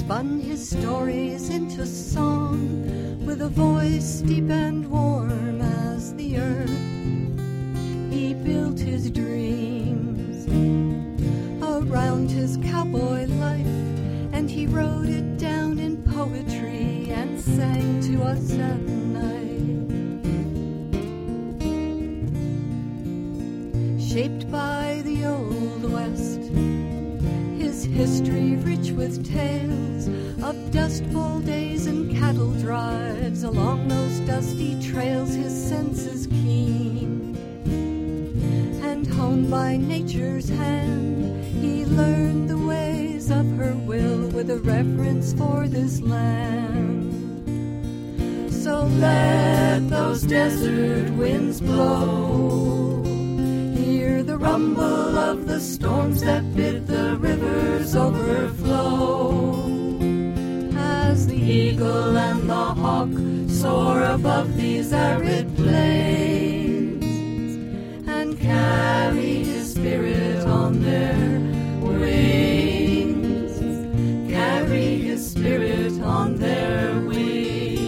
spun his stories into song with a voice deep and warm as the earth. He built his dreams around his cowboy life, and he wrote it down in poetry and sang to us at night. Shaped by the Old West, his history rich with tales of Dust Bowl days and cattle drives along those dusty trails. His senses keen and honed by nature's hand, he learned the ways of her will with a reverence for this land. So let those desert winds blow, hear the rumble of the storms that bid the rivers overflow, as the eagle and the hawk soar above these arid plains and carry his spirit on their wings, carry his spirit on their wings.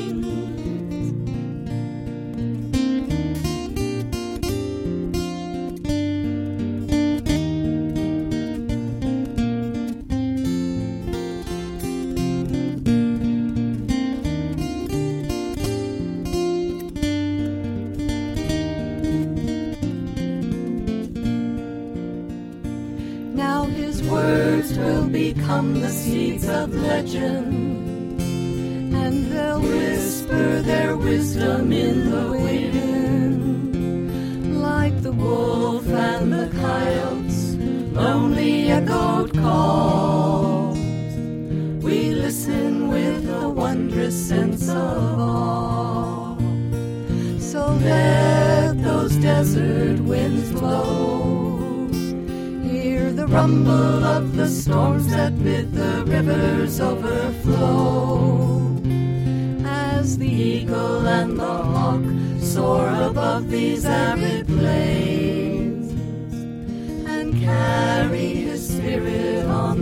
Now his words will become the seeds of legend, and they'll whisper their wisdom in the wind, like the wolf and the coyote's lonely echoed calls. We listen with a wondrous sense of awe. So let those desert winds blow, the rumble of the storms that bid the rivers overflow, as the eagle and the hawk soar above these arid plains and carry his spirit on